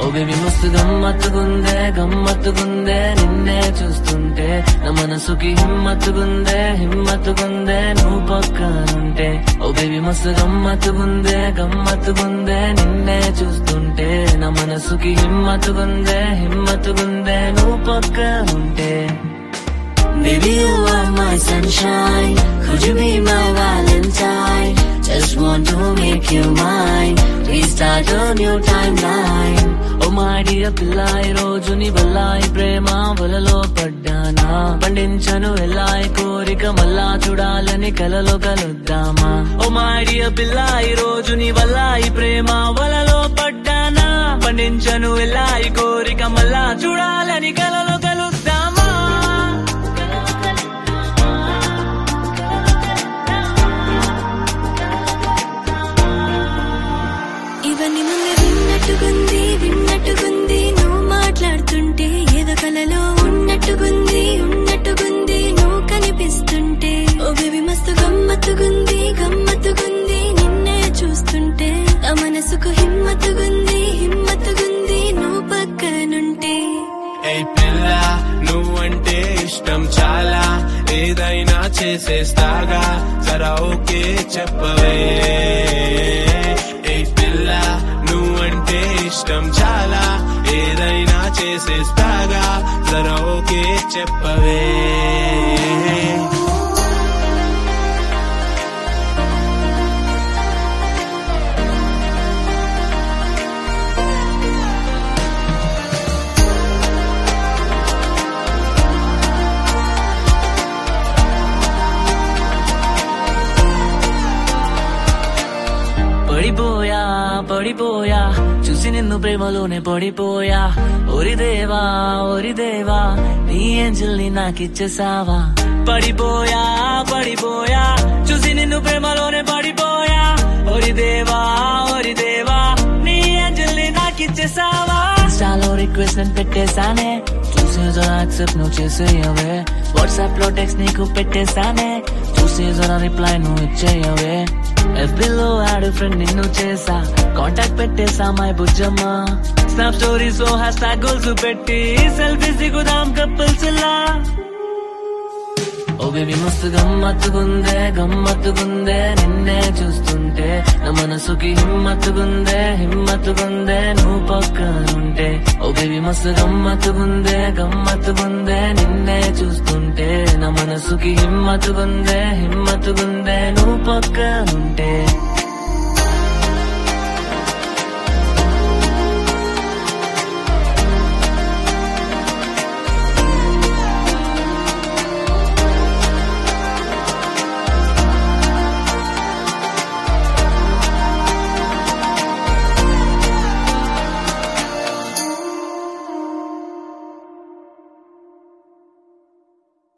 ఓ baby మస్తు గమ్మత్తుగుందే నిన్నే చూస్తుంటే నా మనసుకి హిమ్మత్తుగుందే నువ్వు పక్కనుంటే ఓ బేబీ మస్తు గమ్మత్తుగుందే నిన్నే చూస్తుంటే నా మనసుకి హిమ్మత్తుగుందే నువ్వు పక్కనుంటే Baby, you are my sunshine. Could you be my Valentine? Just want to make you mine. Please start a new timeline. Oh my dear pilla, ee roju ni valla ee prema vaలలో పడ్డానా పండించను ఎలా ఈ కోరిక మళ్ళా చూడాలని కలలో కలుద్దామా Oh my dear pilla, ee roju ni valla ee prema vaలలో పడ్డానా పండించను ఎలా ఈ కోరిక మళ్ళా చూడాలని కలలో కలుద్దామా ఇవన్నీ ముందే విన్నట్టుగుంది నువ్వు మాట్లాడుతుంటే ఏదో కలలో ఉన్నట్టుగుంది నువ్వు కనిపిస్తుంటే ఓ బేబీ మస్తు గమ్మత్తుగుంది నిన్నే చూస్తుంటే ఆ మనసుకు హిమ్మత్తుగుంది నువ్వు పక్కనుంటే ఏయ్ పిల్ల నువ్వంటే ఇష్టం చాలా ఏదైనా చేసేస్తాగా జరా ఓకే చెప్పవే ఏయ్ పిల్ల నువ్వంటే ఇష్టం చాలా ఏదైనా చేసేస్తాగా జరా ఓకే చెప్పవే పడిపోయా చూసి నిన్ను ప్రేమలోనే పడిపోయా ఓరి దేవా నీ ఏంజల్ని నాకిచ్చేసావా పడిపోయా చూసి నిన్ను ప్రేమలోనే పడిపోయా ఓరి దేవా నీ ఏంజల్ని నాకిచ్చేసావా ఇన్స్టాలో రిక్వెస్ట్ అని పెట్టేశానే చూసి జరా యాక్సెప్ట్ నువ్వు చేసేయవే వాట్సాప్ లో టెక్స్ట్ నీకు పెట్టేశానే చూసి జరా రిప్లై నువ్వు ఇచ్చేయవే FB లో యాడ్ ఫ్రెండ్ నిన్ను చేసా కాంటాక్ట్ పెట్టేసా మై బుజ్జమ్మ స్నాప్ స్టోరీస్ లో హ్యాష్ ట్యాగ్ గోల్స్ పెట్టి సెల్ఫీస్ దిగుదాం కపుల్స్ లా ఓ బేబీ మస్తు గమ్మత్తుగుందే నిన్నే చూస్తుంటే నా మనసుకి హిమ్మత్తుగుందే నువ్వు పక్కనుంటే ఓ బేబీ మస్తు గమ్మత్తుగుందే నిన్నే చూస్తుంటే నా మనసుకి హిమ్మత్తుగుందే నువ్వు పక్కనుంటే